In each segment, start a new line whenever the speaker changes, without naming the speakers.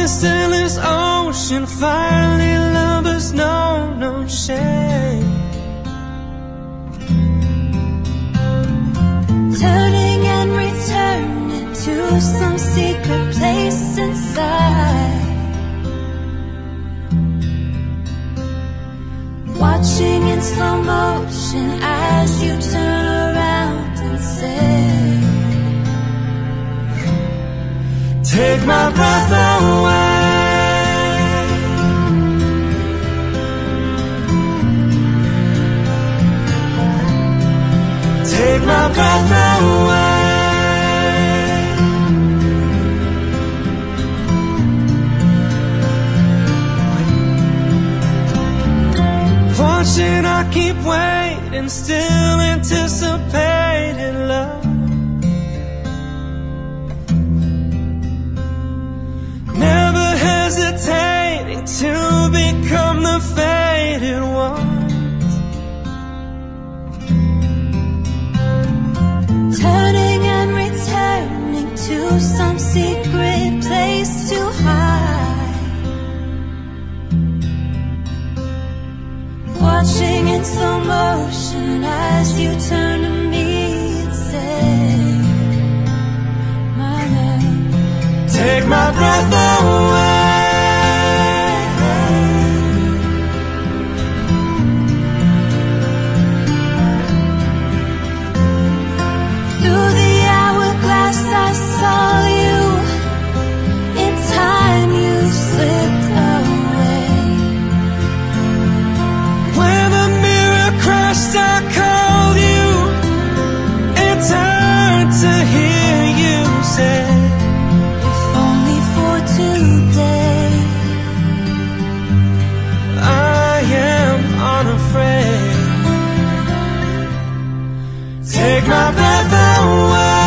this endless ocean, finally lovers know no shame.
Turning and returning to some secret place inside, watching in slow motion as you turn around and say,
take my breath away. Take my breath away. Watching, I keep waiting, still anticipating love. Never hesitating to become the faded ones.
turning and returning to some secret place to hide, watching in slow motion as you turn to me and say, my love,
take my breath away.
through the hourglass I saw you. In time you slipped away.
When the mirror crashed, I called you. It turned to hear you say,
If only for today.
I am unafraid. Take my breath away.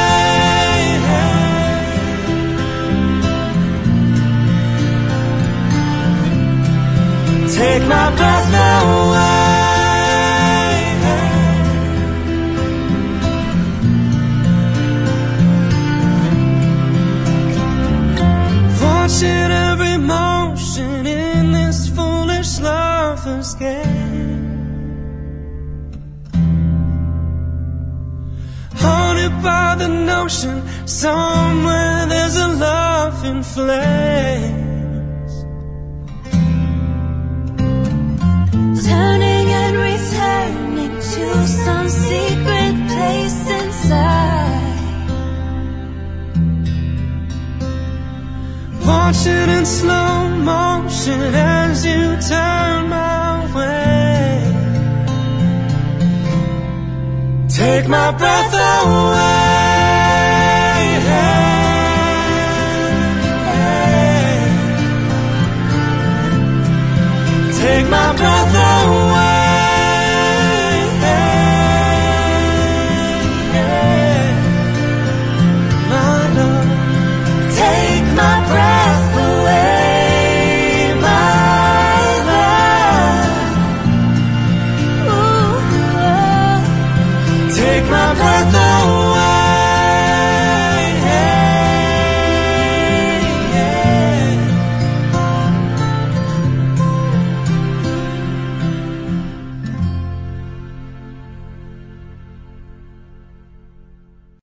Take my breath away. Watching every motion in this foolish lover's game, haunted by the notion somewhere there's a love in flames.
Turning and returning to some secret place inside,
Watching in slow motion as you turn my way. Take my breath away. Take my breath away. My love,
take my breath away, my love. Ooh,
take my breath away.